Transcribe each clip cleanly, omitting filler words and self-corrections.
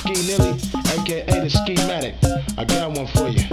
Ski Nilly, aka the Schematic. I got one for you.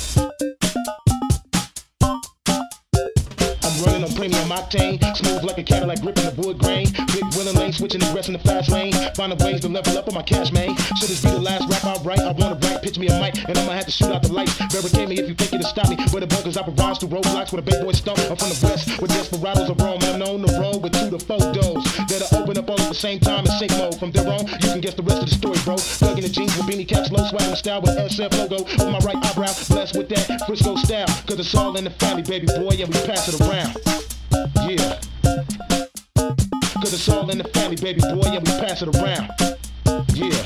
Running on premium octane, smooth like a Cadillac gripping the wood grain. Big wheeling lane, switching the rest in the fast lane. Finding ways to level up on my cash, man. Should this be the last rap I write? I wanna write, pitch me a mic, and I'ma have to shoot out the lights. Barricade me if you think it'll stop me. Where the bunkers operate through roadblocks with a big boy stump. I'm from the west, with desperados of Rome, and I'm known to roll with 2 to 4 doors that'll open up all at the same time in sync mode. From there on, you can guess the rest of the story, bro. Thugging the jeans with beanie caps, low swag style with SF logo on my right eyebrow. Blessed with that Frisco style, cause it's all in the family, baby boy, and we pass it around. Yeah, cause it's all in the family, baby boy, and we pass it around. Yeah,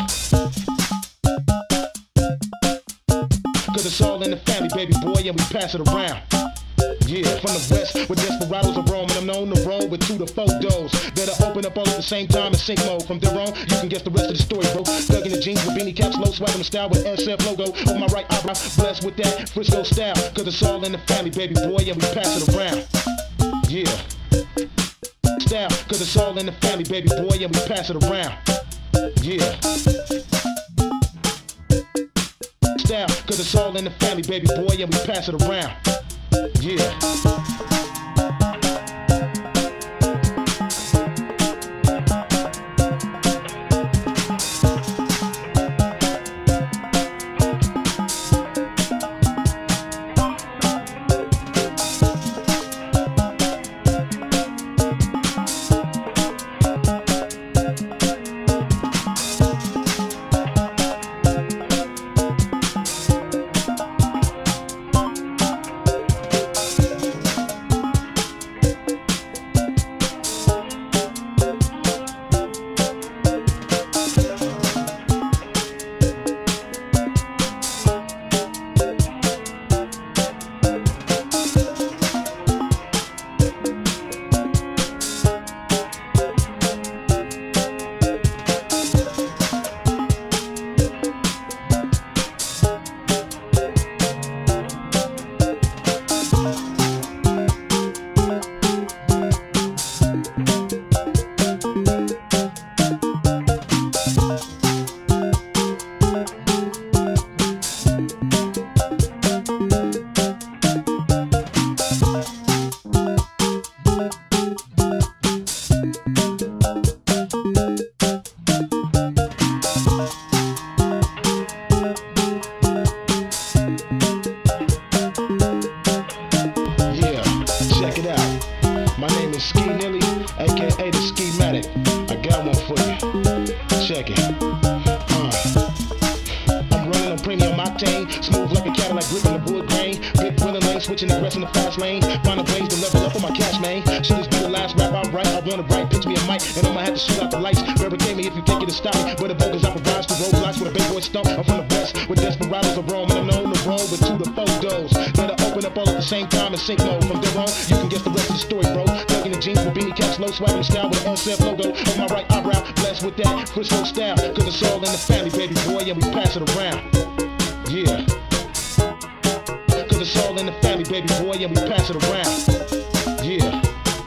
cause it's all in the family, baby boy, and we pass it around. Yeah, from the west, with desperados of Rome, and I'm known to roll with 2 to 4 doors that'll open up all at the same time in sync mode. From there on, you can guess the rest of the story, bro. Thugging the jeans with beanie caps, low swag style with SF logo on my right eyebrow. Blessed with that Frisco style, cause it's all in the family, baby boy, and we pass it around. Yeah, style, cause it's all in the family, baby boy, and we pass it around. Yeah, style, cause it's all in the family, baby boy, and we pass it around. Yeah. Smooth like a Cadillac gripping the wood grain. Big wheeling lane, switching the rest in the fast lane. Finding ways to level up on my cash, man. Should this be the last rap I write? I wanna write, pitch me a mic, and I'ma have to shoot out the lights. Barricade me if you think it'll stop me. Where the bunkers operate through roadblocks with a big boy stump. I'm from the west, with desperados of Rome, and I'm known to roll with 2 to 4 doors that'll open up all at the same time in sync mode. From there on, you can guess the rest of the story, bro. Thugging the jeans with beanie caps, low swag style with an SF logo on my right eyebrow. Blessed with that Frisco style, cause it's all in the family, baby boy, and we pass it around. Yeah, cause it's all in the family, baby boy, and we pass it around. Yeah,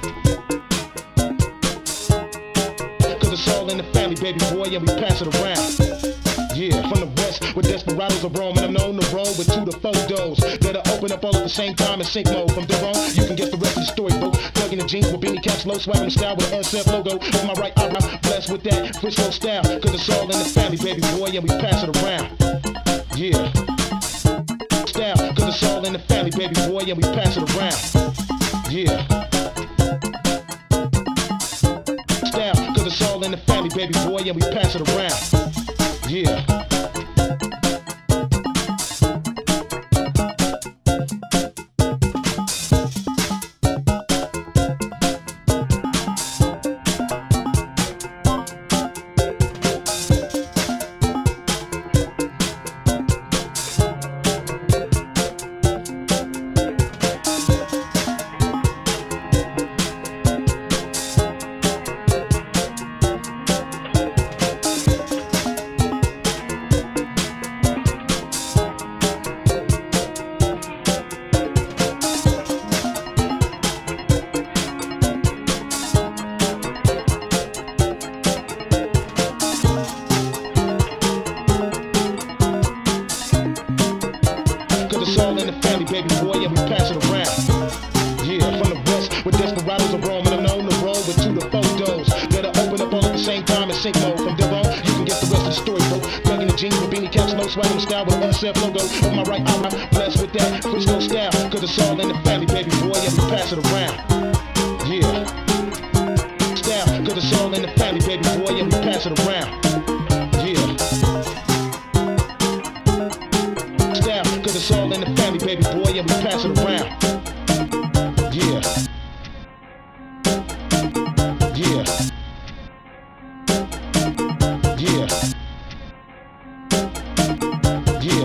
cause it's all in the family, baby boy, and we pass it around. Yeah, from the west, with desperados of Rome, and I'm known to roll with 2 to 4 doors that'll open up all at the same time in sync mode. From there on, you can guess the rest of the story, bro. Thugging the jeans with beanie caps, low swag style with an SF logo on my right eyebrow. Blessed with that Frisco style, cause it's all in the family, baby boy, and we pass it around. Yeah, style, cause it's all in the family, baby boy, and we pass it around. Yeah, style, cause it's all in the family, baby boy, and we pass it around. Yeah. with desperados are roaming. I'm known to roll with 2 to 4 doors that'll open up all at the same time in sync mode. From there on, you can get the rest of the story, bro. Dug in the jeans with beanie caps, no swag, style with SF logo. On my right, I'm blessed with that Frisco style, cause it's all in the family, baby boy. Yeah, we pass it around. Yeah. Style, cause it's all in the family, baby boy. Yeah, we pass it around. Yeah. Style, cause it's all in the family, baby boy. Yeah, we pass it around. Yeah. Yeah. Yeah. Yeah.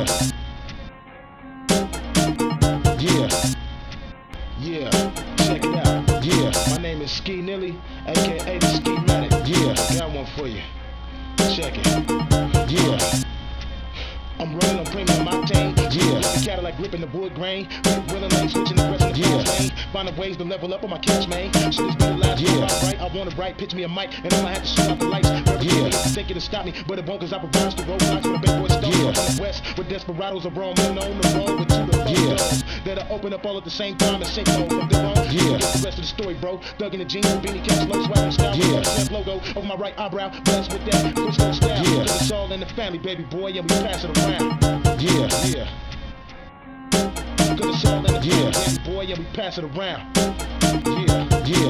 Yeah. Yeah. Check it out. Yeah. My name is Ski Nilly, aka the Ski Matic. Yeah. Got one for you. Check it. Yeah. I'm running on premium octane. Yeah. Like a Cadillac gripping the wood grain. Willing lane, switching the rest in the fast lane. Finding ways to level up on my cash, man. So this be the last one right. I want it right. Pitch me a mic, and I'ma have to shoot out the lights. Yeah. Think it'll stop me, but it won't, cause I provide the roadblocks for the big boy stuff. Yeah. On the west, with desperados are roaming on the road with 2 to 4 doors that'll open up all at the same time and sync mode. From there on, you get the rest of the story, bro. Dug in the jeans with beanie caps, low swag, style with SF logo over my right eyebrow. Blessed with that Frisco style. Yeah. Cause it's all in the family, baby boy. Yeah, we pass it around. Yeah, yeah. Cause it's all in the family, baby boy. Yeah, we pass it around. Yeah, yeah.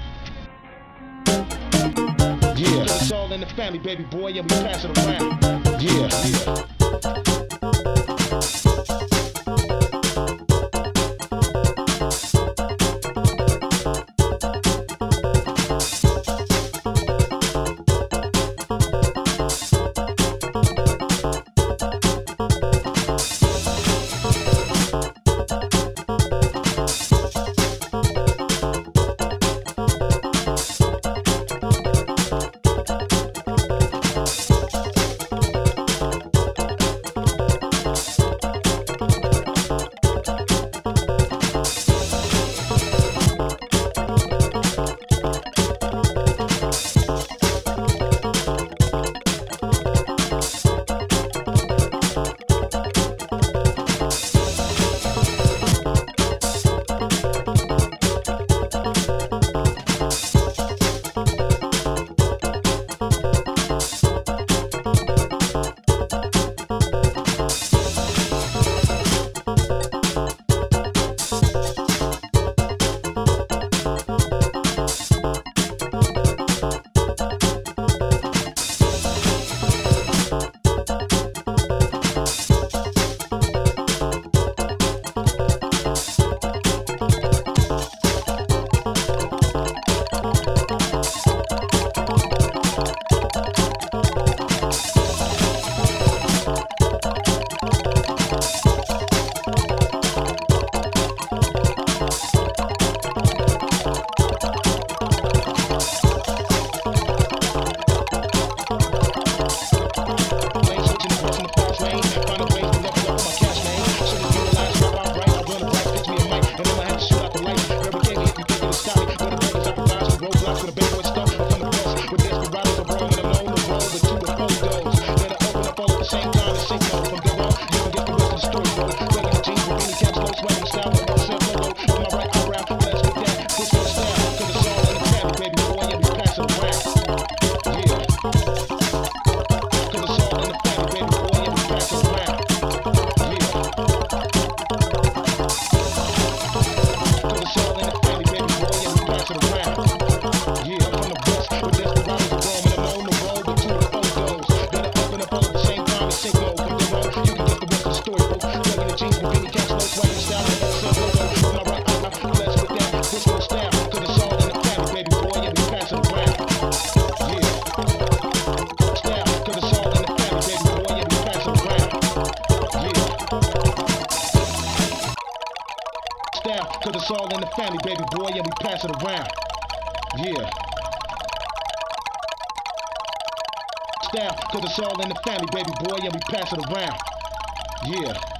Yeah, cause it's all in the family, baby boy. Yeah, we pass it around. Yeah, yeah. Style, cause it's all in the family, baby boy, yeah, we pass it around. Yeah. Style, cause it's all in the family, baby boy, yeah, we pass it around. Yeah.